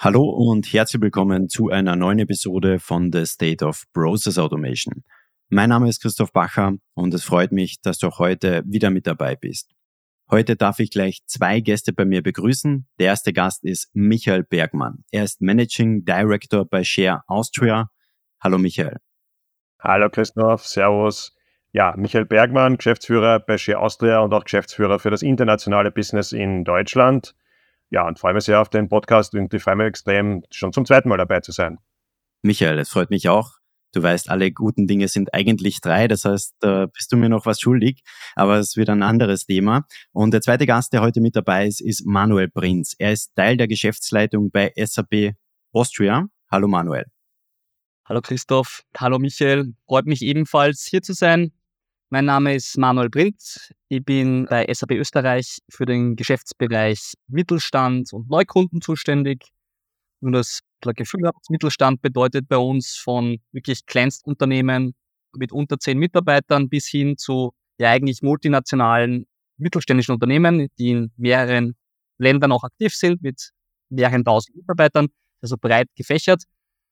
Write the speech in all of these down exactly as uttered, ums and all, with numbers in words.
Hallo und herzlich willkommen zu einer neuen Episode von The State of Process Automation. Mein Name ist Christoph Bacher und es freut mich, dass du auch heute wieder mit dabei bist. Heute darf ich gleich zwei Gäste bei mir begrüßen. Der erste Gast ist Michael Bergmann. Er ist Managing Director bei Share Austria. Hallo Michael. Hallo Christoph, servus. Ja, Michael Bergmann, Geschäftsführer bei Share Austria und auch Geschäftsführer für das internationale Business in Deutschland. Ja, und freue mich sehr auf den Podcast und freue mich extrem, schon zum zweiten Mal dabei zu sein. Michael, es freut mich auch. Du weißt, alle guten Dinge sind eigentlich drei, das heißt, da bist du mir noch was schuldig, aber es wird ein anderes Thema. Und der zweite Gast, der heute mit dabei ist, ist Manuel Prinz. Er ist Teil der Geschäftsleitung bei S A P Austria. Hallo Manuel. Hallo Christoph, hallo Michael, freut mich ebenfalls hier zu sein. Mein Name ist Manuel Prinz, ich bin bei S A P Österreich für den Geschäftsbereich Mittelstand und Neukunden zuständig. Und das Gefühl habt, Mittelstand bedeutet bei uns von wirklich Kleinstunternehmen mit unter zehn Mitarbeitern bis hin zu ja eigentlich multinationalen mittelständischen Unternehmen, die in mehreren Ländern auch aktiv sind mit mehreren tausend Mitarbeitern, also breit gefächert.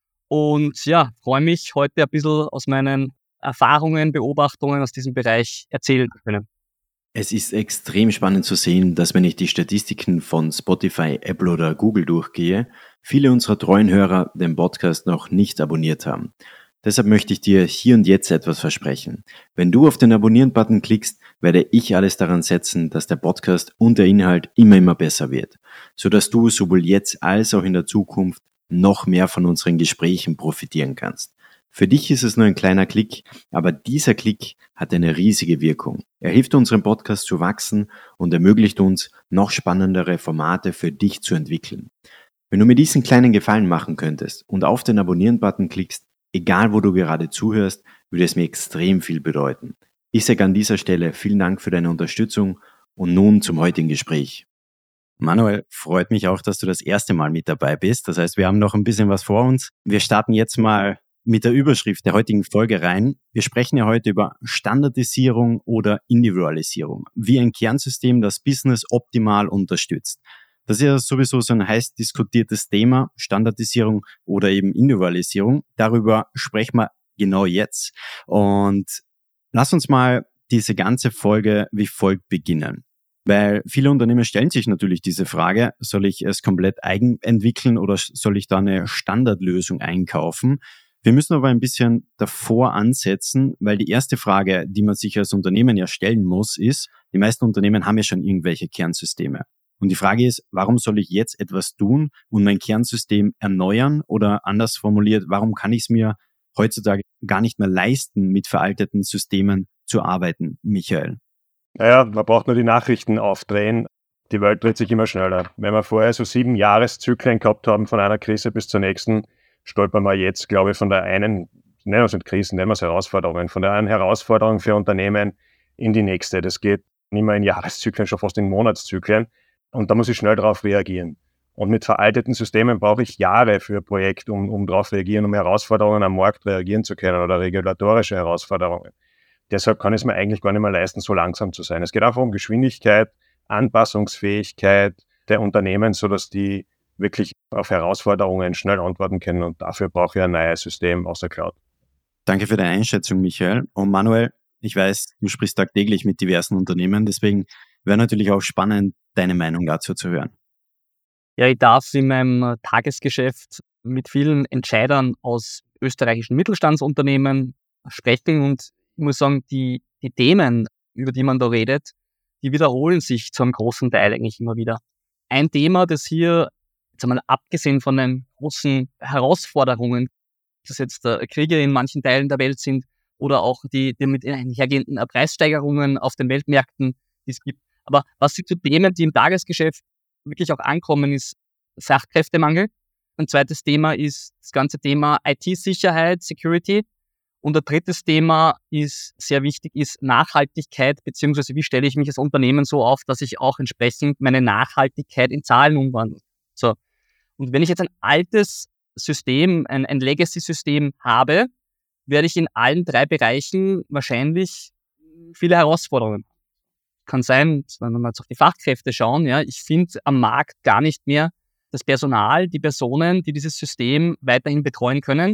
Und ja, freue mich, heute ein bisschen aus meinen Erfahrungen, Beobachtungen aus diesem Bereich erzählen zu können. Es ist extrem spannend zu sehen, dass wenn ich die Statistiken von Spotify, Apple oder Google durchgehe, viele unserer treuen Hörer den Podcast noch nicht abonniert haben. Deshalb möchte ich dir hier und jetzt etwas versprechen. Wenn du auf den Abonnieren-Button klickst, werde ich alles daran setzen, dass der Podcast und der Inhalt immer, immer besser wird, sodass du sowohl jetzt als auch in der Zukunft noch mehr von unseren Gesprächen profitieren kannst. Für dich ist es nur ein kleiner Klick, aber dieser Klick hat eine riesige Wirkung. Er hilft unserem Podcast zu wachsen und ermöglicht uns, noch spannendere Formate für dich zu entwickeln. Wenn du mir diesen kleinen Gefallen machen könntest und auf den Abonnieren-Button klickst, egal wo du gerade zuhörst, würde es mir extrem viel bedeuten. Ich sage an dieser Stelle vielen Dank für deine Unterstützung und nun zum heutigen Gespräch. Manuel, freut mich auch, dass du das erste Mal mit dabei bist. Das heißt, wir haben noch ein bisschen was vor uns. Wir starten jetzt mal mit der Überschrift der heutigen Folge rein. Wir sprechen ja heute über Standardisierung oder Individualisierung, wie ein Kernsystem das Business optimal unterstützt. Das ist ja sowieso so ein heiß diskutiertes Thema, Standardisierung oder eben Individualisierung. Darüber sprechen wir genau jetzt. Und lass uns mal diese ganze Folge wie folgt beginnen. Weil viele Unternehmen stellen sich natürlich diese Frage, soll ich es komplett eigen entwickeln oder soll ich da eine Standardlösung einkaufen? Wir müssen aber ein bisschen davor ansetzen, weil die erste Frage, die man sich als Unternehmen ja stellen muss, ist, die meisten Unternehmen haben ja schon irgendwelche Kernsysteme. Und die Frage ist, warum soll ich jetzt etwas tun und mein Kernsystem erneuern? Oder anders formuliert, warum kann ich es mir heutzutage gar nicht mehr leisten, mit veralteten Systemen zu arbeiten, Michael? Naja, man braucht nur die Nachrichten aufdrehen. Die Welt dreht sich immer schneller. Wenn wir vorher so sieben Jahreszyklen gehabt haben, von einer Krise bis zur nächsten, stolpern wir jetzt, glaube ich, von der einen, nennen wir es nicht Krisen, nennen wir es Herausforderungen, von der einen Herausforderung für Unternehmen in die nächste. Das geht nicht mehr in Jahreszyklen, schon fast in Monatszyklen. Und da muss ich schnell darauf reagieren. Und mit veralteten Systemen brauche ich Jahre für ein Projekt, um, um darauf reagieren, um Herausforderungen am Markt reagieren zu können oder regulatorische Herausforderungen. Deshalb kann ich es mir eigentlich gar nicht mehr leisten, so langsam zu sein. Es geht einfach um Geschwindigkeit, Anpassungsfähigkeit der Unternehmen, sodass die wirklich auf Herausforderungen schnell antworten können. Und dafür brauche ich ein neues System aus der Cloud. Danke für deine Einschätzung, Michael. Und Manuel, ich weiß, du sprichst tagtäglich mit diversen Unternehmen, deswegen wäre natürlich auch spannend, deine Meinung dazu zu hören. Ja, ich darf in meinem Tagesgeschäft mit vielen Entscheidern aus österreichischen Mittelstandsunternehmen sprechen und ich muss sagen, die, die Themen, über die man da redet, die wiederholen sich zu einem großen Teil eigentlich immer wieder. Ein Thema, das hier, jetzt einmal abgesehen von den großen Herausforderungen, dass jetzt äh, Kriege in manchen Teilen der Welt sind oder auch die, die mit einhergehenden Preissteigerungen auf den Weltmärkten, die es gibt. Aber was sind so Themen, die im Tagesgeschäft wirklich auch ankommen, ist Fachkräftemangel. Ein zweites Thema ist das ganze Thema I T-Sicherheit, Security. Und ein drittes Thema ist sehr wichtig, ist Nachhaltigkeit, beziehungsweise wie stelle ich mich als Unternehmen so auf, dass ich auch entsprechend meine Nachhaltigkeit in Zahlen umwandle. So. Und wenn ich jetzt ein altes System, ein, ein Legacy-System habe, werde ich in allen drei Bereichen wahrscheinlich viele Herausforderungen haben. Kann sein, wenn wir mal jetzt auf die Fachkräfte schauen, ja, ich finde am Markt gar nicht mehr das Personal, die Personen, die dieses System weiterhin betreuen können.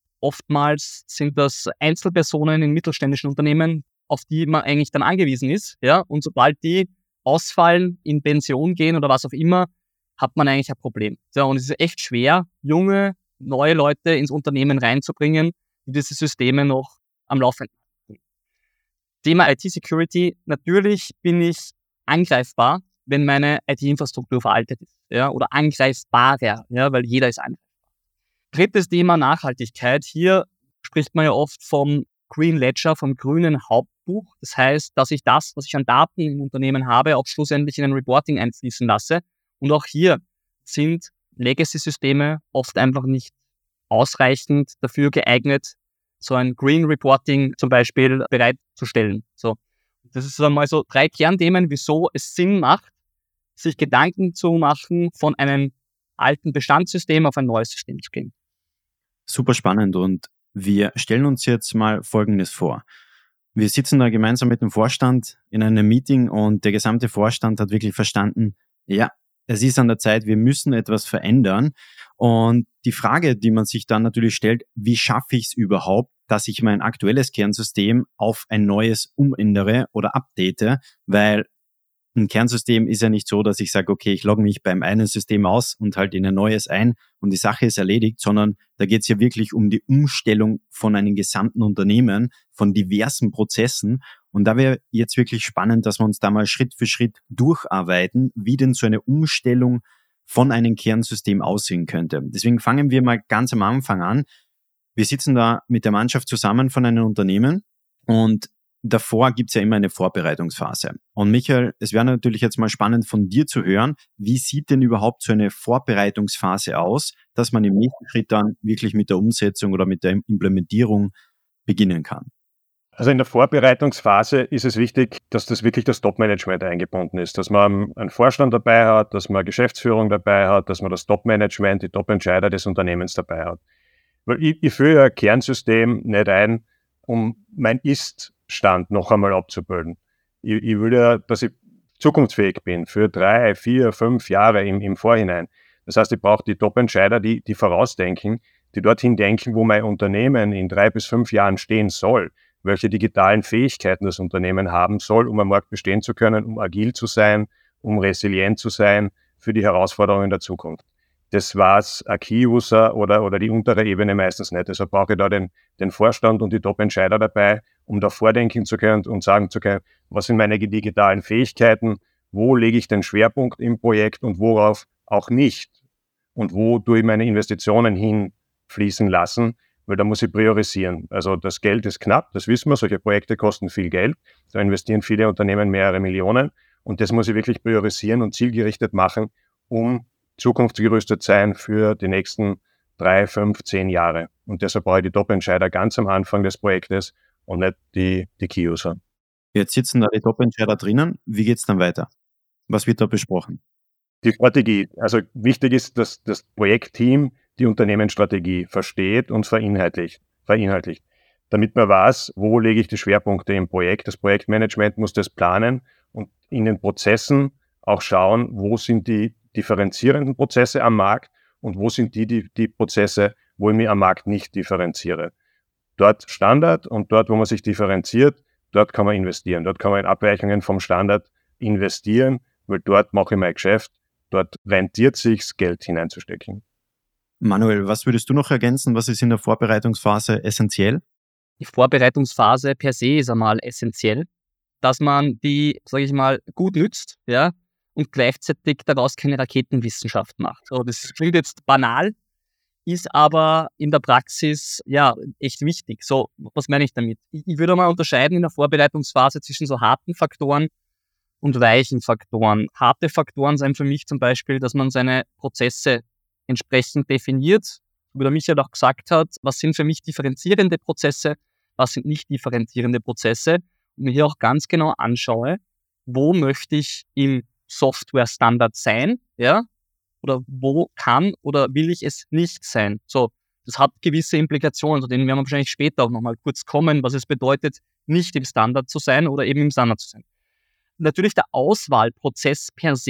Oftmals sind das Einzelpersonen in mittelständischen Unternehmen, auf die man eigentlich dann angewiesen ist. Ja? Und sobald die ausfallen, in Pension gehen oder was auch immer, hat man eigentlich ein Problem. Ja, und es ist echt schwer, junge, neue Leute ins Unternehmen reinzubringen, die diese Systeme noch am Laufen halten. Thema I T-Security. Natürlich bin ich angreifbar, wenn meine I T-Infrastruktur veraltet ist, ja, oder angreifbarer, ja, weil jeder ist angreifbar. Drittes Thema Nachhaltigkeit. Hier spricht man ja oft vom Green Ledger, vom grünen Hauptbuch. Das heißt, dass ich das, was ich an Daten im Unternehmen habe, auch schlussendlich in ein Reporting einfließen lasse. Und auch hier sind Legacy-Systeme oft einfach nicht ausreichend dafür geeignet, so ein Green Reporting zum Beispiel bereitzustellen. So, das ist einmal so drei Kernthemen, wieso es Sinn macht, sich Gedanken zu machen, von einem alten Bestandssystem auf ein neues System zu gehen. Super spannend, und wir stellen uns jetzt mal Folgendes vor. Wir sitzen da gemeinsam mit dem Vorstand in einem Meeting und der gesamte Vorstand hat wirklich verstanden, ja, es ist an der Zeit, wir müssen etwas verändern. Und die Frage, die man sich dann natürlich stellt, wie schaffe ich es überhaupt, dass ich mein aktuelles Kernsystem auf ein neues umändere oder update, weil ein Kernsystem ist ja nicht so, dass ich sage, okay, ich logge mich beim einen System aus und halt in ein neues ein und die Sache ist erledigt, sondern da geht es ja wirklich um die Umstellung von einem gesamten Unternehmen, von diversen Prozessen. Und da wäre jetzt wirklich spannend, dass wir uns da mal Schritt für Schritt durcharbeiten, wie denn so eine Umstellung von einem Kernsystem aussehen könnte. Deswegen fangen wir mal ganz am Anfang an. Wir sitzen da mit der Mannschaft zusammen von einem Unternehmen und davor gibt's ja immer eine Vorbereitungsphase. Und Michael, es wäre natürlich jetzt mal spannend von dir zu hören, wie sieht denn überhaupt so eine Vorbereitungsphase aus, dass man im nächsten Schritt dann wirklich mit der Umsetzung oder mit der Implementierung beginnen kann? Also in der Vorbereitungsphase ist es wichtig, dass das wirklich das Top-Management eingebunden ist, dass man einen Vorstand dabei hat, dass man Geschäftsführung dabei hat, dass man das Top-Management, die Top-Entscheider des Unternehmens dabei hat. Weil ich, ich führe ein Kernsystem nicht ein, um mein Ist-Stand noch einmal abzubilden. Ich, ich will ja, dass ich zukunftsfähig bin für drei, vier, fünf Jahre im, im Vorhinein. Das heißt, ich brauche die Top-Entscheider, die, die vorausdenken, die dorthin denken, wo mein Unternehmen in drei bis fünf Jahren stehen soll, welche digitalen Fähigkeiten das Unternehmen haben soll, um am Markt bestehen zu können, um agil zu sein, um resilient zu sein für die Herausforderungen der Zukunft. Das war's ein Key-User oder, oder die untere Ebene meistens nicht. Deshalb brauche ich da den, den Vorstand und die Top-Entscheider dabei, um da vordenken zu können und sagen zu können, was sind meine digitalen Fähigkeiten, wo lege ich den Schwerpunkt im Projekt und worauf auch nicht. Und wo tue ich meine Investitionen hinfließen lassen, weil da muss ich priorisieren. Also das Geld ist knapp, das wissen wir, solche Projekte kosten viel Geld, da investieren viele Unternehmen mehrere Millionen und das muss ich wirklich priorisieren und zielgerichtet machen, um zukunftsgerüstet sein für die nächsten drei, fünf, zehn Jahre. Und deshalb brauche ich die Top-Entscheider ganz am Anfang des Projektes und nicht die, die Key-User. Jetzt sitzen da die Top-Entscheider drinnen. Wie geht's dann weiter? Was wird da besprochen? Die Strategie. Also wichtig ist, dass das Projektteam die Unternehmensstrategie versteht und verinhaltlicht, verinhaltlicht. Damit man weiß, wo lege ich die Schwerpunkte im Projekt. Das Projektmanagement muss das planen und in den Prozessen auch schauen, wo sind die differenzierenden Prozesse am Markt und wo sind die, die, die Prozesse, wo ich mich am Markt nicht differenziere. Dort Standard und dort, wo man sich differenziert, dort kann man investieren. Dort kann man in Abweichungen vom Standard investieren, weil dort mache ich mein Geschäft, dort rentiert sich's, Geld hineinzustecken. Manuel, was würdest du noch ergänzen? Was ist in der Vorbereitungsphase essentiell? Die Vorbereitungsphase per se ist einmal essentiell, dass man die, sage ich mal, gut nützt, ja, und gleichzeitig daraus keine Raketenwissenschaft macht. So, das klingt jetzt banal, ist aber in der Praxis ja echt wichtig. So, was meine ich damit? Ich, ich würde mal unterscheiden in der Vorbereitungsphase zwischen so harten Faktoren und weichen Faktoren. Harte Faktoren sind für mich zum Beispiel, dass man seine Prozesse entsprechend definiert, wie der Michael auch gesagt hat, was sind für mich differenzierende Prozesse, was sind nicht differenzierende Prozesse und mir hier auch ganz genau anschaue, wo möchte ich im Software-Standard sein, ja, oder wo kann oder will ich es nicht sein. So, das hat gewisse Implikationen, zu denen werden wir wahrscheinlich später auch nochmal kurz kommen, was es bedeutet, nicht im Standard zu sein oder eben im Standard zu sein. Natürlich der Auswahlprozess per se,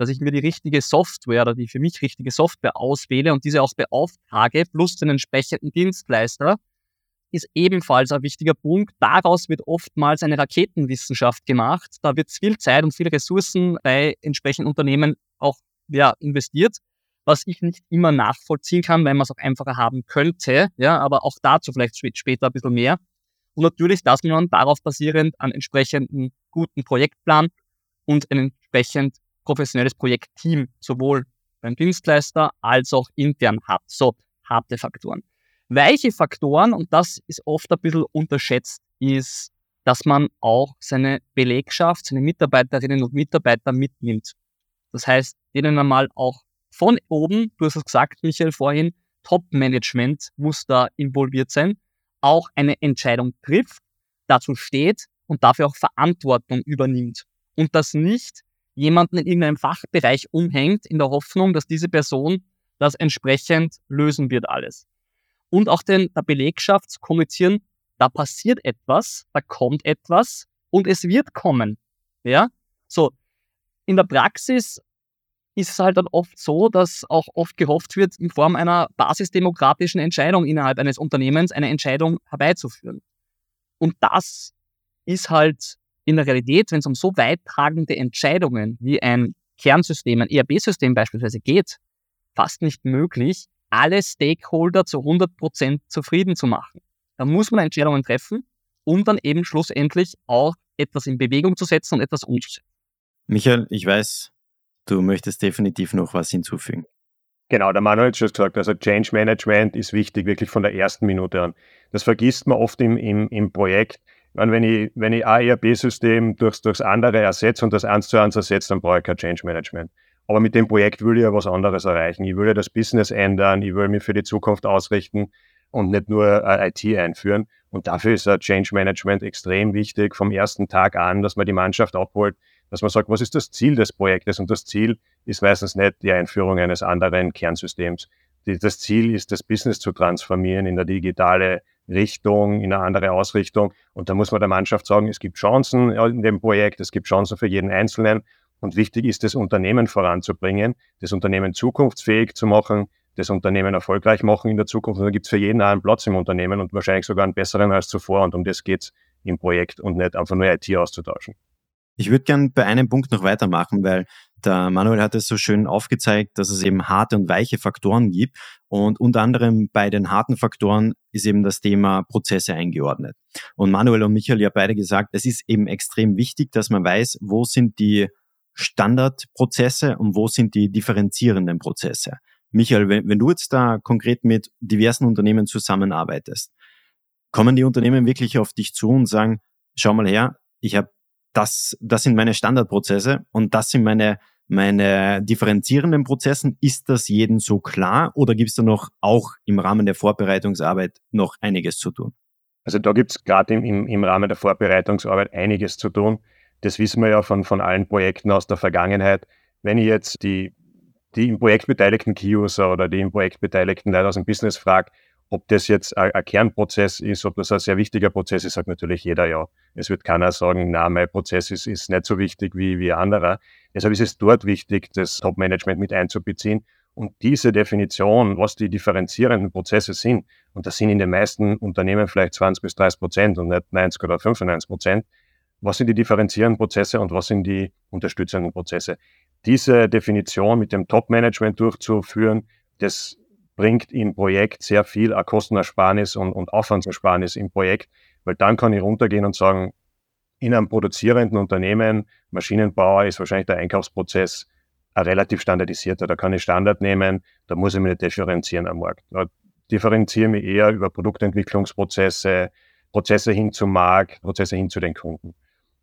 dass ich mir die richtige Software oder die für mich richtige Software auswähle und diese auch beauftrage, plus den entsprechenden Dienstleister, ist ebenfalls ein wichtiger Punkt. Daraus wird oftmals eine Raketenwissenschaft gemacht. Da wird viel Zeit und viele Ressourcen bei entsprechenden Unternehmen auch ja, investiert, was ich nicht immer nachvollziehen kann, weil man es auch einfacher haben könnte. Ja, aber auch dazu vielleicht später ein bisschen mehr. Und natürlich, dass man darauf basierend einen entsprechenden guten Projektplan und ein entsprechend professionelles Projektteam sowohl beim Dienstleister als auch intern hat. So harte Faktoren. Weiche Faktoren, und das ist oft ein bisschen unterschätzt, ist, dass man auch seine Belegschaft, seine Mitarbeiterinnen und Mitarbeiter mitnimmt. Das heißt, denen einmal auch von oben, du hast es gesagt, Michael, vorhin, Top-Management muss da involviert sein, auch eine Entscheidung trifft, dazu steht und dafür auch Verantwortung übernimmt. Und das nicht jemanden in irgendeinem Fachbereich umhängt, in der Hoffnung, dass diese Person das entsprechend lösen wird alles. Und auch den, der Belegschaft zu kommunizieren, da passiert etwas, da kommt etwas und es wird kommen. Ja? So, in der Praxis ist es halt dann oft so, dass auch oft gehofft wird, in Form einer basisdemokratischen Entscheidung innerhalb eines Unternehmens eine Entscheidung herbeizuführen. Und das ist halt in der Realität, wenn es um so weittragende Entscheidungen wie ein Kernsystem, ein E R P-System beispielsweise geht, fast nicht möglich, alle Stakeholder zu hundert Prozent zufrieden zu machen. Da muss man Entscheidungen treffen, um dann eben schlussendlich auch etwas in Bewegung zu setzen und etwas umzusetzen. Michael, ich weiß, du möchtest definitiv noch was hinzufügen. Genau, der Manuel hat schon gesagt, also Change Management ist wichtig, wirklich von der ersten Minute an. Das vergisst man oft im, im, im Projekt. Ich meine, wenn ich, wenn ich ein E R P-System durchs, durchs andere ersetze und das eins zu eins ersetze, dann brauche ich kein Change Management. Aber mit dem Projekt will ich ja was anderes erreichen. Ich will ja das Business ändern, ich will mich für die Zukunft ausrichten und nicht nur I T einführen. Und dafür ist ein Change Management extrem wichtig, vom ersten Tag an, dass man die Mannschaft abholt, dass man sagt, was ist das Ziel des Projektes? Und das Ziel ist meistens nicht die Einführung eines anderen Kernsystems. Das Ziel ist, das Business zu transformieren in eine digitale Richtung, in eine andere Ausrichtung. Und da muss man der Mannschaft sagen, es gibt Chancen in dem Projekt, es gibt Chancen für jeden Einzelnen. Und wichtig ist, das Unternehmen voranzubringen, das Unternehmen zukunftsfähig zu machen, das Unternehmen erfolgreich machen in der Zukunft. Und da gibt es für jeden einen Platz im Unternehmen und wahrscheinlich sogar einen besseren als zuvor. Und um das geht es im Projekt und nicht einfach nur I T auszutauschen. Ich würde gern bei einem Punkt noch weitermachen, weil der Manuel hat es so schön aufgezeigt, dass es eben harte und weiche Faktoren gibt. Und unter anderem bei den harten Faktoren ist eben das Thema Prozesse eingeordnet. Und Manuel und Michael ja beide gesagt, es ist eben extrem wichtig, dass man weiß, wo sind die Standardprozesse und wo sind die differenzierenden Prozesse. Michael, wenn, wenn du jetzt da konkret mit diversen Unternehmen zusammenarbeitest, kommen die Unternehmen wirklich auf dich zu und sagen, schau mal her, ich habe das, das sind meine Standardprozesse und das sind meine, meine differenzierenden Prozessen. Ist das jedem so klar oder gibt es da noch auch im Rahmen der Vorbereitungsarbeit noch einiges zu tun? Also da gibt es gerade im, im, im Rahmen der Vorbereitungsarbeit einiges zu tun. Das wissen wir ja von, von allen Projekten aus der Vergangenheit. Wenn ich jetzt die, die im Projekt beteiligten Key-User oder die im Projekt beteiligten Leute aus dem Business frage, ob das jetzt ein, ein Kernprozess ist, ob das ein sehr wichtiger Prozess ist, sagt natürlich jeder ja. Es wird keiner sagen, na, mein Prozess ist, ist nicht so wichtig wie, wie ein anderer. Deshalb ist es dort wichtig, das Top-Management mit einzubeziehen. Und diese Definition, was die differenzierenden Prozesse sind, und das sind in den meisten Unternehmen vielleicht zwanzig bis dreißig Prozent und nicht neunzig oder fünfundneunzig Prozent, was sind die differenzierenden Prozesse und was sind die unterstützenden Prozesse? Diese Definition mit dem Top-Management durchzuführen, das bringt im Projekt sehr viel an Kostenersparnis und, und Aufwandsersparnis im Projekt, weil dann kann ich runtergehen und sagen, in einem produzierenden Unternehmen, Maschinenbauer, ist wahrscheinlich der Einkaufsprozess ein relativ standardisierter. Da kann ich Standard nehmen, da muss ich mich nicht differenzieren am Markt. Da differenziere mich eher über Produktentwicklungsprozesse, Prozesse hin zum Markt, Prozesse hin zu den Kunden.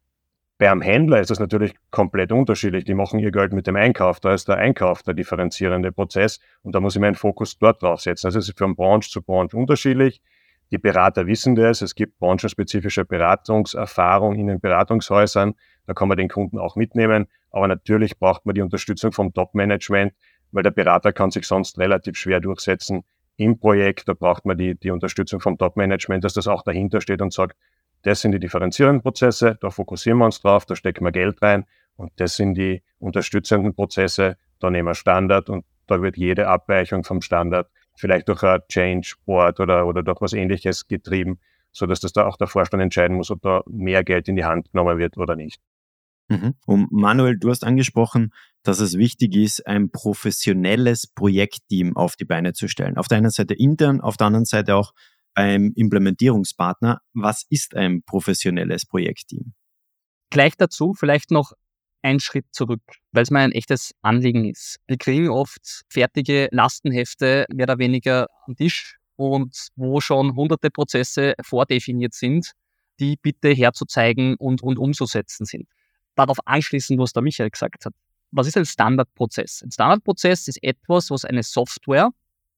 Bei einem Händler ist das natürlich komplett unterschiedlich. Die machen ihr Geld mit dem Einkauf. Da ist der Einkauf der differenzierende Prozess und da muss ich meinen Fokus dort drauf setzen. Also es ist von Branche zu Branche unterschiedlich. Die Berater wissen das. Es gibt branchenspezifische Beratungserfahrung in den Beratungshäusern. Da kann man den Kunden auch mitnehmen. Aber natürlich braucht man die Unterstützung vom Top-Management, weil der Berater kann sich sonst relativ schwer durchsetzen im Projekt. Da braucht man die, die Unterstützung vom Top-Management, dass das auch dahinter steht und sagt, das sind die differenzierenden Prozesse, da fokussieren wir uns drauf, da stecken wir Geld rein Und das sind die unterstützenden Prozesse, da nehmen wir Standard und da wird jede Abweichung vom Standard vielleicht durch ein Change Board oder, oder durch was Ähnliches getrieben, sodass das da auch der Vorstand entscheiden muss, ob da mehr Geld in die Hand genommen wird oder nicht. Mhm. Und Manuel, du hast angesprochen, dass es wichtig ist, ein professionelles Projektteam auf die Beine zu stellen. Auf der einen Seite intern, auf der anderen Seite auch beim Implementierungspartner. Was ist ein professionelles Projektteam? Gleich dazu vielleicht noch einen Schritt zurück, weil es mir ein echtes Anliegen ist. Wir kriegen oft fertige Lastenhefte mehr oder weniger am Tisch und wo schon hunderte Prozesse vordefiniert sind, die bitte herzuzeigen und, und umzusetzen sind. Darauf anschließend, was der Michael gesagt hat. Was ist ein Standardprozess? Ein Standardprozess ist etwas, was eine Software,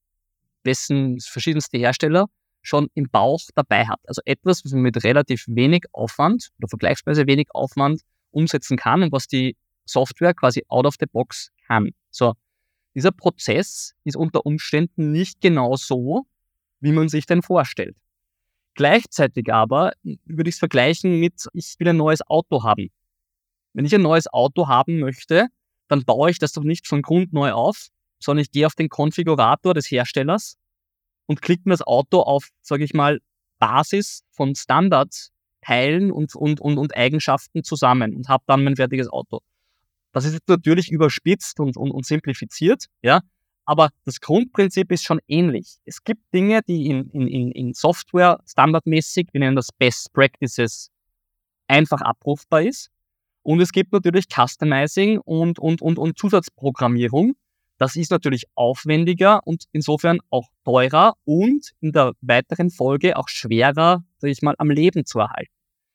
dessen verschiedenste Hersteller schon im Bauch dabei hat. Also etwas, was man mit relativ wenig Aufwand oder vergleichsweise wenig Aufwand umsetzen kann und was die Software quasi out of the box kann. So, dieser Prozess ist unter Umständen nicht genau so, wie man sich den vorstellt. Gleichzeitig aber würde ich es vergleichen mit, ich will ein neues Auto haben. Wenn ich ein neues Auto haben möchte, dann baue ich das doch nicht von Grund neu auf, sondern ich gehe auf den Konfigurator des Herstellers und klicke mir das Auto auf, sage ich mal, Basis von Standardteilen und, und, und, und Eigenschaften zusammen und habe dann mein fertiges Auto. Das ist jetzt natürlich überspitzt und, und, und simplifiziert, ja, aber das Grundprinzip ist schon ähnlich. Es gibt Dinge, die in, in, in Software standardmäßig, wir nennen das Best Practices, einfach abrufbar ist. Und es gibt natürlich Customizing und, und, und, und Zusatzprogrammierung. Das ist natürlich aufwendiger und insofern auch teurer und in der weiteren Folge auch schwerer, sag ich mal, am Leben zu erhalten.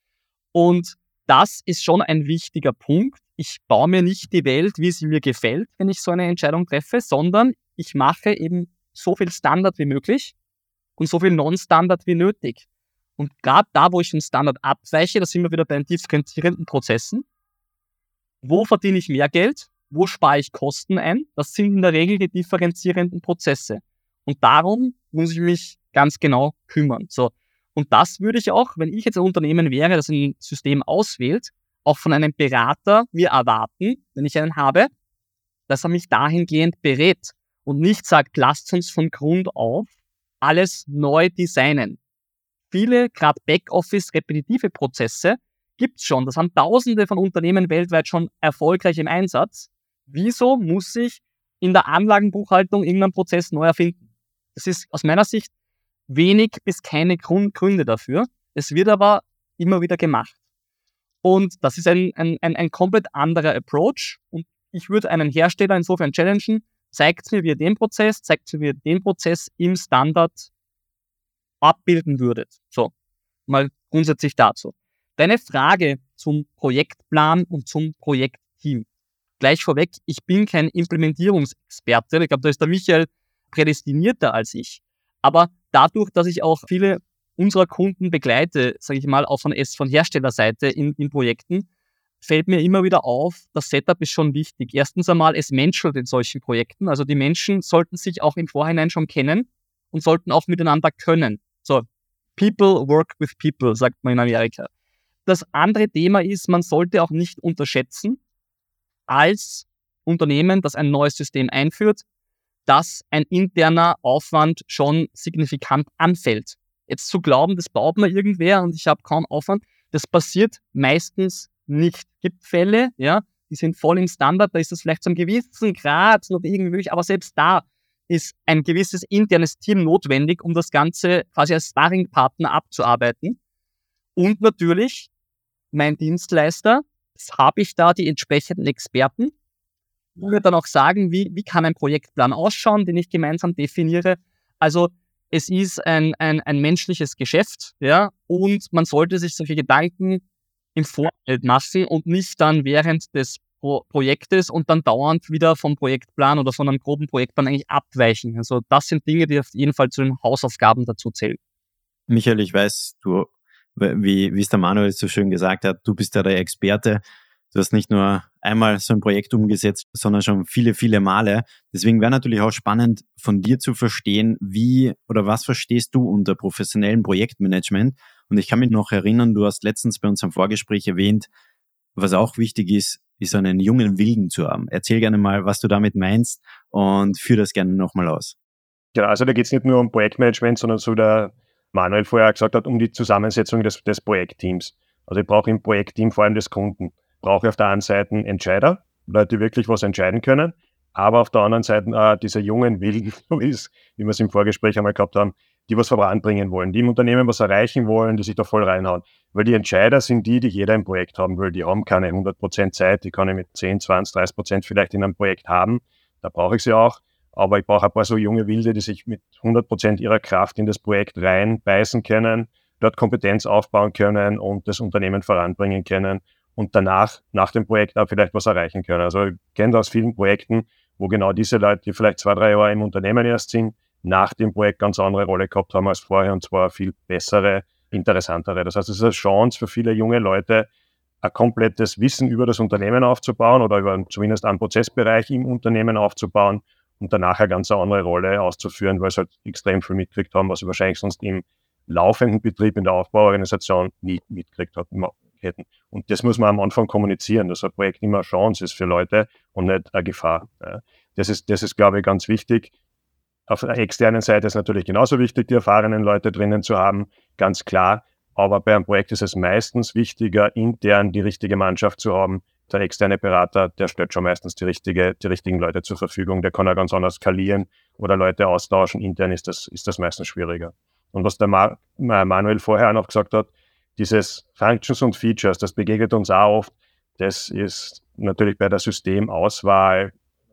Und das ist schon ein wichtiger Punkt. Ich baue mir nicht die Welt, wie sie mir gefällt, wenn ich so eine Entscheidung treffe, sondern ich mache eben so viel Standard wie möglich und so viel Non-Standard wie nötig. Und gerade da, wo ich vom Standard abweiche, da sind wir wieder bei den differenzierenden Prozessen. Wo verdiene ich mehr Geld? Wo spare ich Kosten ein? Das sind in der Regel die differenzierenden Prozesse. Und darum muss ich mich ganz genau kümmern. So. Und das würde ich auch, wenn ich jetzt ein Unternehmen wäre, das ein System auswählt, auch von einem Berater mir erwarten, wenn ich einen habe, dass er mich dahingehend berät und nicht sagt, lasst uns von Grund auf alles neu designen. Viele, gerade Backoffice, repetitive Prozesse gibt's schon. Das haben Tausende von Unternehmen weltweit schon erfolgreich im Einsatz. Wieso muss ich in der Anlagenbuchhaltung irgendeinen Prozess neu erfinden? Das ist aus meiner Sicht wenig bis keine Grund, Gründe dafür. Es wird aber immer wieder gemacht. Und das ist ein, ein, ein, ein komplett anderer Approach. Und ich würde einen Hersteller insofern challengen, zeigt mir, wie ihr den Prozess, zeigt mir, wie ihr den Prozess im Standard abbilden würdet. So, mal grundsätzlich dazu. Deine Frage zum Projektplan und zum Projektteam. Gleich vorweg, ich bin kein Implementierungsexperte. Ich glaube, da ist der Michael prädestinierter als ich. Aber dadurch, dass ich auch viele unserer Kunden begleite, sage ich mal, auch von, von Herstellerseite in, in Projekten, fällt mir immer wieder auf, das Setup ist schon wichtig. Erstens einmal, es menschelt in solchen Projekten. Also die Menschen sollten sich auch im Vorhinein schon kennen und sollten auch miteinander können. So, people work with people, sagt man in Amerika. Das andere Thema ist, man sollte auch nicht unterschätzen, als Unternehmen, das ein neues System einführt, dass ein interner Aufwand schon signifikant anfällt. Jetzt zu glauben, das baut mir irgendwer und ich habe kaum Aufwand, das passiert meistens nicht. Es gibt Fälle, ja, die sind voll im Standard, da ist das vielleicht zu einem gewissen Grad noch irgendwie möglich, aber selbst da ist ein gewisses internes Team notwendig, um das Ganze quasi als Sparringpartner abzuarbeiten. Und natürlich mein Dienstleister, das habe ich da die entsprechenden Experten, die mir dann auch sagen, wie, wie kann ein Projektplan ausschauen, den ich gemeinsam definiere. Also es ist ein, ein, ein menschliches Geschäft, ja, und man sollte sich solche Gedanken im Vorfeld machen und nicht dann während des Pro- Projektes und dann dauernd wieder vom Projektplan oder von einem groben Projektplan eigentlich abweichen. Also das sind Dinge, die auf jeden Fall zu den Hausaufgaben dazu zählen. Michael, ich weiß, du, wie, wie es der Manuel so schön gesagt hat, du bist ja der Experte. Du hast nicht nur einmal so ein Projekt umgesetzt, sondern schon viele, viele Male. Deswegen wäre natürlich auch spannend, von dir zu verstehen, wie oder was verstehst du unter professionellem Projektmanagement? Und ich kann mich noch erinnern, du hast letztens bei unserem Vorgespräch erwähnt, was auch wichtig ist, ist einen jungen Wilden zu haben. Erzähl gerne mal, was du damit meinst und führ das gerne nochmal aus. Genau, also da geht es nicht nur um Projektmanagement, sondern so der Manuel vorher gesagt hat, um die Zusammensetzung des, des Projektteams. Also ich brauche im Projektteam vor allem des Kunden. Brauche ich auf der einen Seite Entscheider, Leute, die wirklich was entscheiden können, aber auf der anderen Seite äh, diese jungen Wilden, wie wir es im Vorgespräch einmal gehabt haben, die was voranbringen wollen, die im Unternehmen was erreichen wollen, die sich da voll reinhauen. Weil die Entscheider sind die, die jeder im Projekt haben will. Die haben keine hundert Prozent Zeit, die kann ich mit zehn, zwanzig, dreißig Prozent vielleicht in einem Projekt haben. Da brauche ich sie auch. Aber ich brauche ein paar so junge Wilde, die sich mit hundert Prozent ihrer Kraft in das Projekt reinbeißen können, dort Kompetenz aufbauen können und das Unternehmen voranbringen können und danach, nach dem Projekt auch vielleicht was erreichen können. Also ich kenne das aus vielen Projekten, wo genau diese Leute, die vielleicht zwei, drei Jahre im Unternehmen erst sind, nach dem Projekt ganz andere Rolle gehabt haben als vorher und zwar viel bessere, interessantere. Das heißt, es ist eine Chance für viele junge Leute, ein komplettes Wissen über das Unternehmen aufzubauen oder über zumindest einen Prozessbereich im Unternehmen aufzubauen und danach eine ganz andere Rolle auszuführen, weil sie halt extrem viel mitgekriegt haben, was sie wahrscheinlich sonst im laufenden Betrieb, in der Aufbauorganisation nie mitgekriegt hätten. Und das muss man am Anfang kommunizieren, dass ein Projekt immer eine Chance ist für Leute und nicht eine Gefahr. Das ist, das ist, glaube ich, ganz wichtig. Auf der externen Seite ist natürlich genauso wichtig, die erfahrenen Leute drinnen zu haben, ganz klar. Aber bei einem Projekt ist es meistens wichtiger, intern die richtige Mannschaft zu haben. Der externe Berater, der stellt schon meistens die, richtige, die richtigen Leute zur Verfügung. Der kann auch ganz anders skalieren oder Leute austauschen. Intern ist das, ist das meistens schwieriger. Und was der Ma- Manuel vorher auch noch gesagt hat, dieses Functions und Features, das begegnet uns auch oft. Das ist natürlich bei der Systemauswahl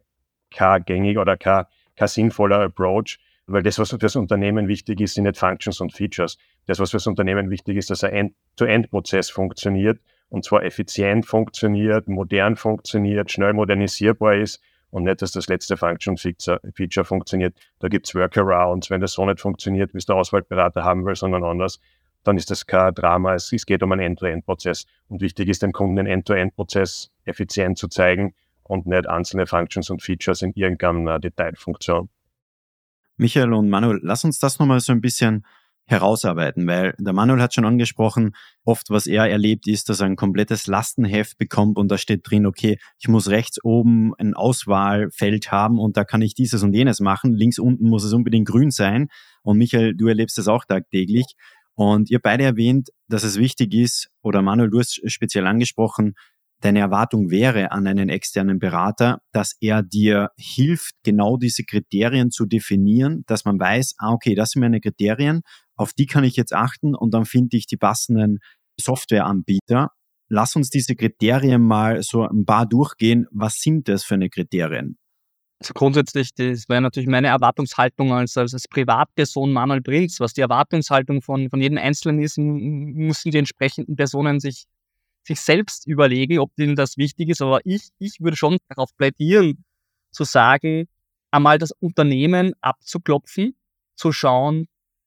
kein gängig oder kein, kein sinnvoller Approach, weil das, was für das Unternehmen wichtig ist, sind nicht Functions und Features. Das, was für das Unternehmen wichtig ist, dass ein End-to-End-Prozess funktioniert und zwar effizient funktioniert, modern funktioniert, schnell modernisierbar ist und nicht, dass das letzte Function-Feature funktioniert. Da gibt es Workarounds. Wenn das so nicht funktioniert, wie es der Auswahlberater haben will, sondern anders, dann ist das kein Drama. Es, es geht um einen End-to-End-Prozess. Und wichtig ist, dem Kunden den End-to-End-Prozess effizient zu zeigen und nicht einzelne Functions und Features in irgendeiner Detailfunktion. Michael und Manuel, lass uns das nochmal so ein bisschen herausarbeiten, weil der Manuel hat schon angesprochen, oft was er erlebt ist, dass er ein komplettes Lastenheft bekommt und da steht drin, okay, ich muss rechts oben ein Auswahlfeld haben und da kann ich dieses und jenes machen, links unten muss es unbedingt grün sein und Michael, du erlebst das auch tagtäglich und ihr beide erwähnt, dass es wichtig ist, oder Manuel, du hast speziell angesprochen, deine Erwartung wäre an einen externen Berater, dass er dir hilft, genau diese Kriterien zu definieren, dass man weiß, ah, okay, das sind meine Kriterien, auf die kann ich jetzt achten und dann finde ich die passenden Softwareanbieter. Lass uns diese Kriterien mal so ein paar durchgehen. Was sind das für eine Kriterien? Also grundsätzlich, das wäre natürlich meine Erwartungshaltung als, als, als Privatperson Manuel Prinz. Was die Erwartungshaltung von, von jedem Einzelnen ist, müssen die entsprechenden Personen sich sich selbst überlegen, ob denen das wichtig ist. Aber ich, ich würde schon darauf plädieren, zu sagen, einmal das Unternehmen abzuklopfen, zu schauen,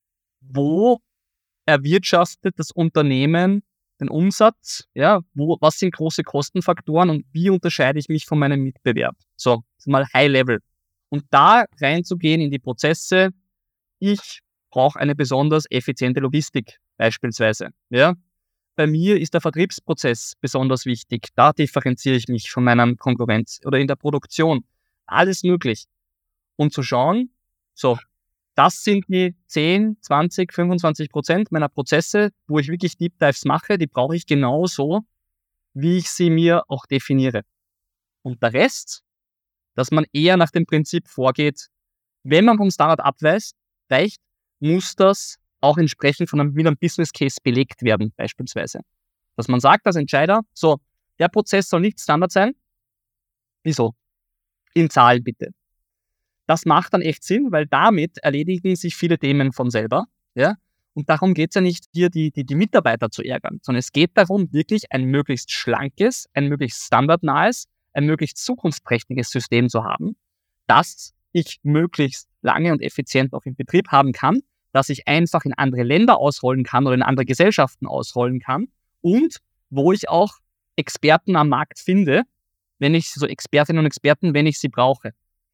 wo erwirtschaftet das Unternehmen den Umsatz, ja, wo, was sind große Kostenfaktoren und wie unterscheide ich mich von meinem Mitbewerb. So, mal High Level. Und da reinzugehen in die Prozesse, ich brauche eine besonders effiziente Logistik beispielsweise, ja. Bei mir ist der Vertriebsprozess besonders wichtig. Da differenziere ich mich von meiner Konkurrenz oder in der Produktion. Alles möglich. Und zu schauen, so, das sind die zehn, zwanzig, fünfundzwanzig Prozent meiner Prozesse, wo ich wirklich Deep Dives mache. Die brauche ich genauso, wie ich sie mir auch definiere. Und der Rest, dass man eher nach dem Prinzip vorgeht, wenn man vom Standard abweicht, weicht, muss das auch entsprechend von einem, mit einem Business Case belegt werden, beispielsweise. Dass man sagt als Entscheider, so, der Prozess soll nicht Standard sein. Wieso? In Zahlen bitte. Das macht dann echt Sinn, weil damit erledigen sich viele Themen von selber. Ja? Und darum geht es ja nicht, hier die, die, die Mitarbeiter zu ärgern, sondern es geht darum, wirklich ein möglichst schlankes, ein möglichst standardnahes, ein möglichst zukunftsträchtiges System zu haben, das ich möglichst lange und effizient auch im Betrieb haben kann, dass ich einfach in andere Länder ausrollen kann oder in andere Gesellschaften ausrollen kann und wo ich auch Experten am Markt finde, wenn ich so Expertinnen und Experten, wenn ich sie brauche.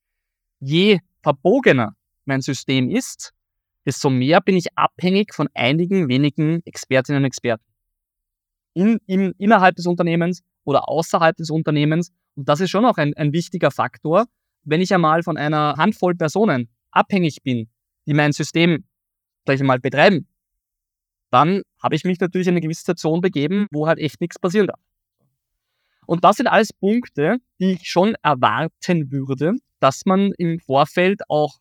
Je verbogener mein System ist, desto mehr bin ich abhängig von einigen wenigen Expertinnen und Experten. in, in, innerhalb des Unternehmens oder außerhalb des Unternehmens. Und das ist schon auch ein, ein wichtiger Faktor. Wenn ich einmal von einer Handvoll Personen abhängig bin, die mein System, sag ich mal, betreiben, dann habe ich mich natürlich in eine gewisse Situation begeben, wo halt echt nichts passieren darf. Und das sind alles Punkte, die ich schon erwarten würde, dass man im Vorfeld auch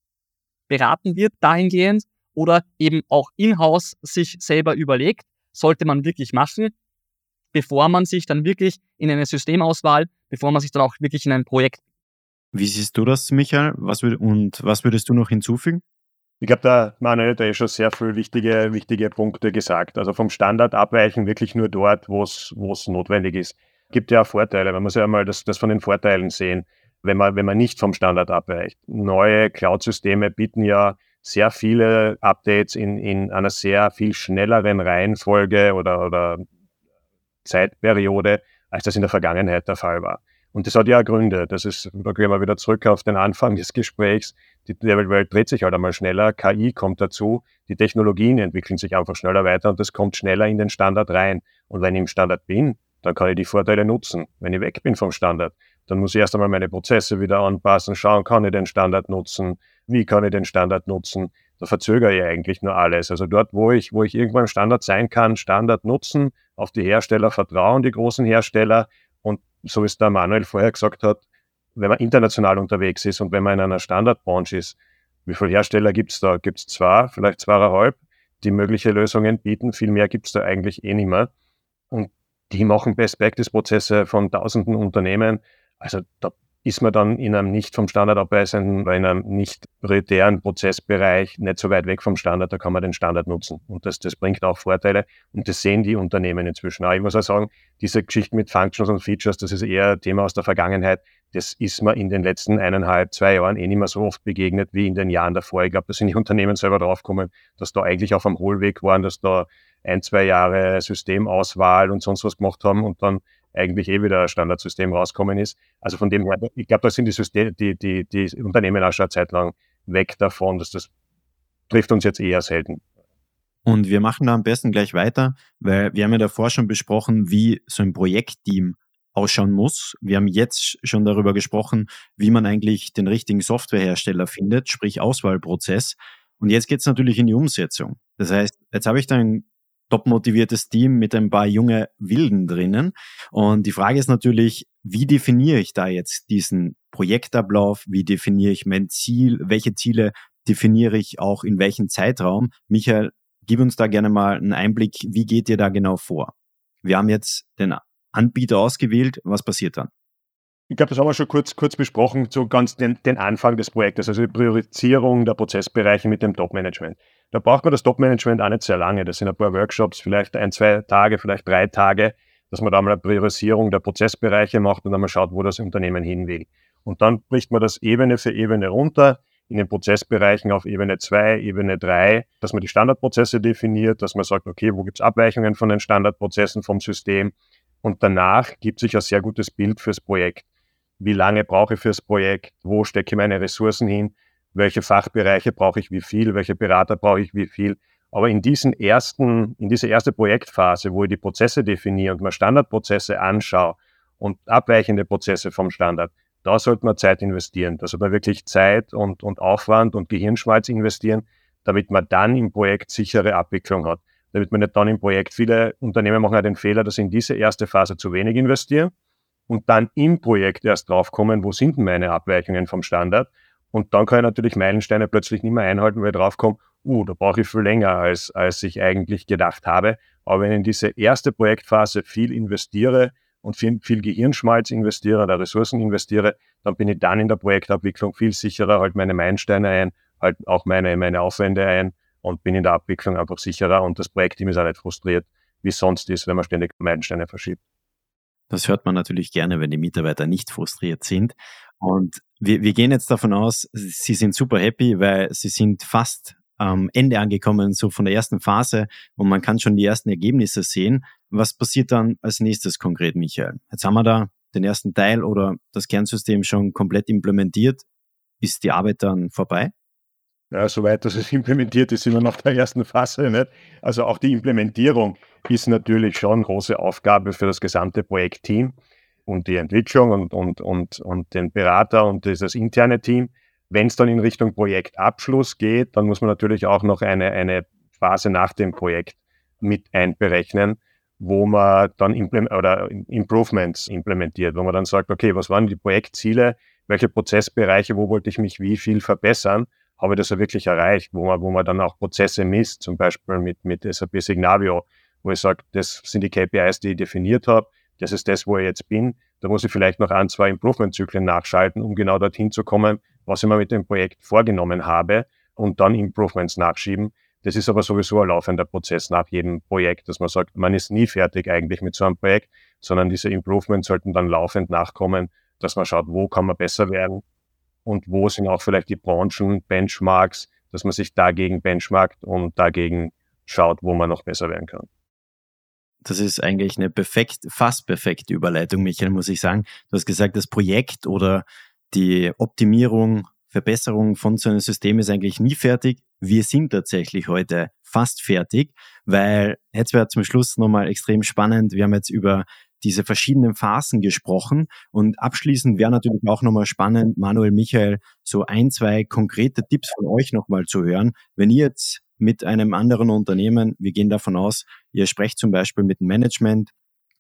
beraten wird dahingehend oder eben auch in-house sich selber überlegt, sollte man wirklich machen, bevor man sich dann wirklich in eine Systemauswahl, bevor man sich dann auch wirklich in ein Projekt. Wie siehst du das, Michael? Was würd, und was würdest du noch hinzufügen? Ich glaube, der Manuel hat ja schon sehr viele wichtige, wichtige Punkte gesagt. Also vom Standard abweichen wirklich nur dort, wo es notwendig ist. Gibt ja auch Vorteile. Man muss ja einmal das, das von den Vorteilen sehen, wenn man, wenn man nicht vom Standard abweicht. Neue Cloud-Systeme bieten ja sehr viele Updates in, in einer sehr viel schnelleren Reihenfolge oder, oder Zeitperiode, als das in der Vergangenheit der Fall war. Und das hat ja auch Gründe. Das ist, da gehen wir wieder zurück auf den Anfang des Gesprächs. Die Welt dreht sich halt einmal schneller, K I kommt dazu, die Technologien entwickeln sich einfach schneller weiter und das kommt schneller in den Standard rein. Und wenn ich im Standard bin, dann kann ich die Vorteile nutzen. Wenn ich weg bin vom Standard, dann muss ich erst einmal meine Prozesse wieder anpassen, schauen, kann ich den Standard nutzen, wie kann ich den Standard nutzen. Da verzögere ich eigentlich nur alles. Also dort, wo ich, wo ich irgendwann im Standard sein kann, Standard nutzen, auf die Hersteller vertrauen, die großen Hersteller. Und so wie es der Manuel vorher gesagt hat, wenn man international unterwegs ist und wenn man in einer Standardbranche ist, wie viele Hersteller gibt es da? Gibt es zwei, vielleicht zweieinhalb, die mögliche Lösungen bieten. Viel mehr gibt es da eigentlich eh nicht mehr. Und die machen Best-Practice-Prozesse von tausenden Unternehmen. Also da ist man dann in einem nicht vom Standard abweichenden oder in einem nicht prioritären Prozessbereich nicht so weit weg vom Standard, da kann man den Standard nutzen. Und das, das bringt auch Vorteile und das sehen die Unternehmen inzwischen auch. Ich muss auch sagen, diese Geschichte mit Functions und Features, das ist eher ein Thema aus der Vergangenheit. Das ist mir in den letzten eineinhalb, zwei Jahren eh nicht mehr so oft begegnet wie in den Jahren davor. Ich glaube, da sind die Unternehmen selber draufgekommen, dass da eigentlich auf einem Hohlweg waren, dass da ein, zwei Jahre Systemauswahl und sonst was gemacht haben und dann eigentlich eh wieder ein Standardsystem rauskommen ist. Also von dem her, ich glaube, da sind die, System, die, die, die Unternehmen auch schon eine Zeit lang weg davon, dass das trifft uns jetzt eher selten. Und wir machen da am besten gleich weiter, weil wir haben ja davor schon besprochen, wie so ein Projektteam ausschauen muss. Wir haben jetzt schon darüber gesprochen, wie man eigentlich den richtigen Softwarehersteller findet, sprich Auswahlprozess. Und jetzt geht es natürlich in die Umsetzung. Das heißt, jetzt habe ich da ein top motiviertes Team mit ein paar junge Wilden drinnen. Und die Frage ist natürlich, wie definiere ich da jetzt diesen Projektablauf? Wie definiere ich mein Ziel? Welche Ziele definiere ich auch in welchem Zeitraum? Michael, gib uns da gerne mal einen Einblick. Wie geht ihr da genau vor? Wir haben jetzt den Anbieter ausgewählt. Was passiert dann? Ich glaube, das haben wir schon kurz, kurz besprochen, so ganz den, den Anfang des Projektes, also die Priorisierung der Prozessbereiche mit dem Top-Management. Da braucht man das Top-Management auch nicht sehr lange. Das sind ein paar Workshops, vielleicht ein, zwei Tage, vielleicht drei Tage, dass man da mal eine Priorisierung der Prozessbereiche macht und dann mal schaut, wo das Unternehmen hin will. Und dann bricht man das Ebene für Ebene runter, in den Prozessbereichen auf Ebene zwei, Ebene drei, dass man die Standardprozesse definiert, dass man sagt, okay, wo gibt es Abweichungen von den Standardprozessen vom System? Und danach gibt sich ein sehr gutes Bild fürs Projekt. Wie lange brauche ich fürs Projekt? Wo stecke ich meine Ressourcen hin? Welche Fachbereiche brauche ich wie viel? Welche Berater brauche ich wie viel? Aber in diesen ersten, in dieser ersten Projektphase, wo ich die Prozesse definiere und mir Standardprozesse anschaue und abweichende Prozesse vom Standard, da sollte man Zeit investieren. Da sollte man wirklich Zeit und, und Aufwand und Gehirnschmalz investieren, damit man dann im Projekt sichere Abwicklung hat. Damit man nicht dann im Projekt, viele Unternehmen machen ja den Fehler, dass sie in diese erste Phase zu wenig investieren und dann im Projekt erst draufkommen, wo sind denn meine Abweichungen vom Standard? Und dann kann ich natürlich Meilensteine plötzlich nicht mehr einhalten, weil ich draufkomme, uh, da brauche ich viel länger, als, als ich eigentlich gedacht habe. Aber wenn ich in diese erste Projektphase viel investiere und viel, viel Gehirnschmalz investiere oder Ressourcen investiere, dann bin ich dann in der Projektabwicklung viel sicherer, halt meine Meilensteine ein, halt auch meine, meine Aufwände ein und bin in der Abwicklung einfach sicherer und das Projektteam ist auch nicht frustriert, wie es sonst ist, wenn man ständig Meilensteine verschiebt. Das hört man natürlich gerne, wenn die Mitarbeiter nicht frustriert sind. Und wir, wir gehen jetzt davon aus, sie sind super happy, weil sie sind fast am Ende angekommen, so von der ersten Phase und man kann schon die ersten Ergebnisse sehen. Was passiert dann als nächstes konkret, Michael? Jetzt haben wir da den ersten Teil oder das Kernsystem schon komplett implementiert. Ist die Arbeit dann vorbei? Ja, soweit, dass es implementiert ist, sind wir nach der ersten Phase. Nicht? Also auch die Implementierung ist natürlich schon eine große Aufgabe für das gesamte Projektteam und die Entwicklung und, und, und, und den Berater und das interne Team. Wenn es dann in Richtung Projektabschluss geht, dann muss man natürlich auch noch eine, eine Phase nach dem Projekt mit einberechnen, wo man dann Implem- oder Improvements implementiert, wo man dann sagt, okay, was waren die Projektziele, welche Prozessbereiche, wo wollte ich mich wie viel verbessern, habe ich das ja wirklich erreicht, wo man, wo man dann auch Prozesse misst, zum Beispiel mit, mit S A P Signavio, wo ich sage, das sind die K P Is, die ich definiert habe, das ist das, wo ich jetzt bin, da muss ich vielleicht noch ein, zwei Improvement-Zyklen nachschalten, um genau dorthin zu kommen, was ich mir mit dem Projekt vorgenommen habe und dann Improvements nachschieben. Das ist aber sowieso ein laufender Prozess nach jedem Projekt, dass man sagt, man ist nie fertig eigentlich mit so einem Projekt, sondern diese Improvements sollten dann laufend nachkommen, dass man schaut, wo kann man besser werden und wo sind auch vielleicht die Branchen, Benchmarks, dass man sich dagegen benchmarkt und dagegen schaut, wo man noch besser werden kann. Das ist eigentlich eine perfekt, fast perfekte Überleitung, Michael, muss ich sagen. Du hast gesagt, das Projekt oder die Optimierung, Verbesserung von so einem System ist eigentlich nie fertig. Wir sind tatsächlich heute fast fertig, weil jetzt wird zum Schluss nochmal extrem spannend. Wir haben jetzt über diese verschiedenen Phasen gesprochen und abschließend wäre natürlich auch nochmal spannend, Manuel, Michael, so ein, zwei konkrete Tipps von euch nochmal zu hören. Wenn ihr jetzt mit einem anderen Unternehmen, wir gehen davon aus, ihr sprecht zum Beispiel mit dem Management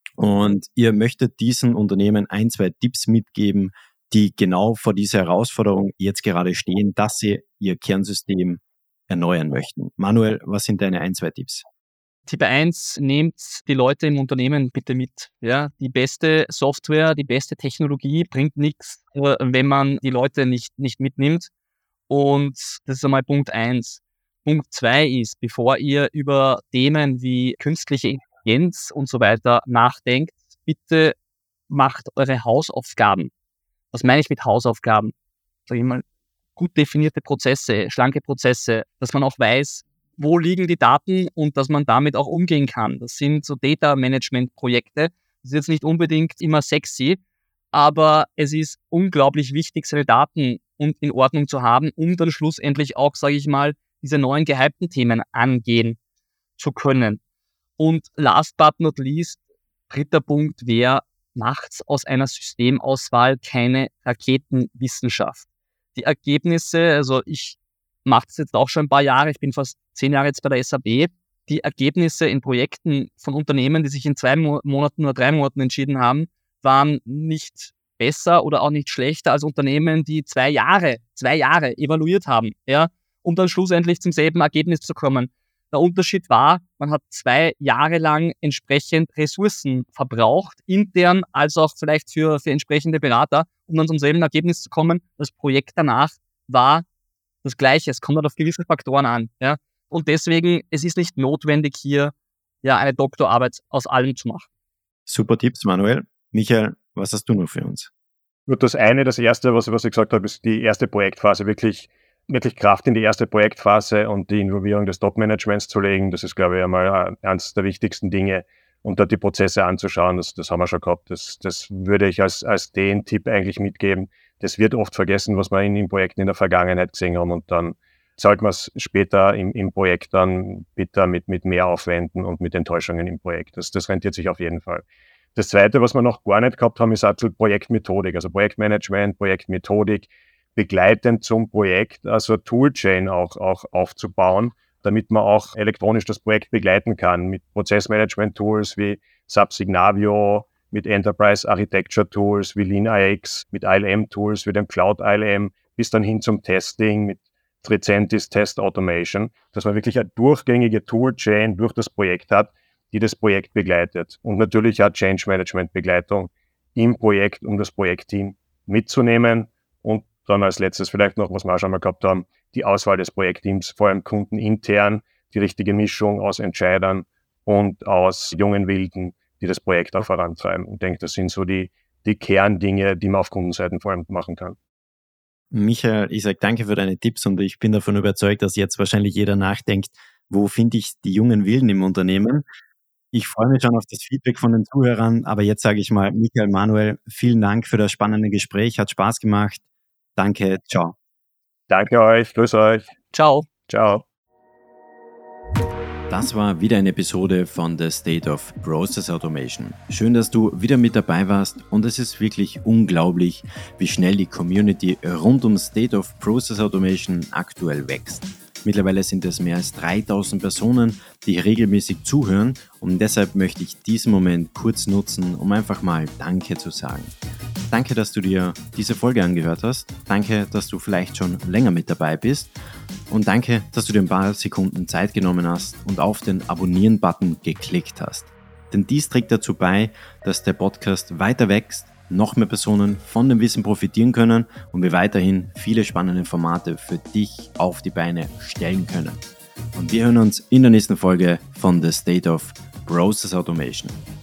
und ihr möchtet diesen Unternehmen ein, zwei Tipps mitgeben, die genau vor dieser Herausforderung jetzt gerade stehen, dass sie ihr Kernsystem erneuern möchten. Manuel, was sind deine ein, zwei Tipps? Tipp eins, nehmt die Leute im Unternehmen bitte mit. Ja, die beste Software, die beste Technologie bringt nichts, wenn man die Leute nicht, nicht mitnimmt. Und das ist einmal Punkt eins. Punkt zwei ist, bevor ihr über Themen wie künstliche Intelligenz und so weiter nachdenkt, bitte macht eure Hausaufgaben. Was meine ich mit Hausaufgaben? Sag ich mal, gut definierte Prozesse, schlanke Prozesse, dass man auch weiß, wo liegen die Daten und dass man damit auch umgehen kann. Das sind so Data-Management-Projekte. Das ist jetzt nicht unbedingt immer sexy, aber es ist unglaublich wichtig, seine Daten in Ordnung zu haben, um dann schlussendlich auch, sage ich mal, diese neuen gehypten Themen angehen zu können. Und last but not least, dritter Punkt wäre, macht's aus einer Systemauswahl keine Raketenwissenschaft. Die Ergebnisse, also ich mache das jetzt auch schon ein paar Jahre, ich bin fast zehn Jahre jetzt bei der S A P, die Ergebnisse in Projekten von Unternehmen, die sich in zwei Mo- Monaten oder drei Monaten entschieden haben, waren nicht besser oder auch nicht schlechter als Unternehmen, die zwei Jahre, zwei Jahre evaluiert haben, ja, um dann schlussendlich zum selben Ergebnis zu kommen. Der Unterschied war, man hat zwei Jahre lang entsprechend Ressourcen verbraucht, intern als auch vielleicht für, für entsprechende Berater, um dann zum selben Ergebnis zu kommen. Das Projekt danach war das Gleiche. Es kommt halt auf gewisse Faktoren an. Ja? Und deswegen, es ist nicht notwendig, hier ja eine Doktorarbeit aus allem zu machen. Super Tipps, Manuel. Michael, was hast du noch für uns? Nur das eine, das erste, was, was ich gesagt habe, ist die erste Projektphase, wirklich, wirklich Kraft in die erste Projektphase und die Involvierung des Top-Managements zu legen. Das ist, glaube ich, einmal eines der wichtigsten Dinge. Und da die Prozesse anzuschauen, das, das haben wir schon gehabt. Das, das würde ich als, als den Tipp eigentlich mitgeben. Das wird oft vergessen, was wir in den Projekten in der Vergangenheit gesehen haben. Und dann sollte man es später im, im Projekt dann bitter mit, mit mehr aufwenden und mit Enttäuschungen im Projekt. Das, das rentiert sich auf jeden Fall. Das Zweite, was wir noch gar nicht gehabt haben, ist absolut Projektmethodik, also Projektmanagement, Projektmethodik, begleitend zum Projekt, also Toolchain auch, auch aufzubauen, damit man auch elektronisch das Projekt begleiten kann mit Prozessmanagement-Tools wie S A P Signavio, mit Enterprise Architecture Tools wie Lean I X, mit I L M-Tools wie dem Cloud I L M, bis dann hin zum Testing mit Tricentis Test Automation, dass man wirklich eine durchgängige Toolchain durch das Projekt hat, die das Projekt begleitet. Und natürlich auch Change Management Begleitung im Projekt, um das Projektteam mitzunehmen. Und dann als letztes vielleicht noch, was wir auch schon mal gehabt haben, die Auswahl des Projektteams, vor allem kundenintern, die richtige Mischung aus Entscheidern und aus jungen Wilden, die das Projekt auch vorantreiben. Und ich denke, das sind so die, die Kerndinge, die man auf Kundenseiten vor allem machen kann. Michael, ich sage danke für deine Tipps und ich bin davon überzeugt, dass jetzt wahrscheinlich jeder nachdenkt, wo finde ich die jungen Wilden im Unternehmen? Ich freue mich schon auf das Feedback von den Zuhörern, aber jetzt sage ich mal, Michael, Manuel, vielen Dank für das spannende Gespräch, hat Spaß gemacht. Danke, ciao. Danke euch, grüß euch. Ciao. Ciao. Das war wieder eine Episode von The State of Process Automation. Schön, dass du wieder mit dabei warst und es ist wirklich unglaublich, wie schnell die Community rund um State of Process Automation aktuell wächst. Mittlerweile sind es mehr als dreitausend Personen, die regelmäßig zuhören und deshalb möchte ich diesen Moment kurz nutzen, um einfach mal Danke zu sagen. Danke, dass du dir diese Folge angehört hast. Danke, dass du vielleicht schon länger mit dabei bist. Und danke, dass du dir ein paar Sekunden Zeit genommen hast und auf den Abonnieren-Button geklickt hast. Denn dies trägt dazu bei, dass der Podcast weiter wächst, noch mehr Personen von dem Wissen profitieren können und wir weiterhin viele spannende Formate für dich auf die Beine stellen können. Und wir hören uns in der nächsten Folge von The State of Process Automation.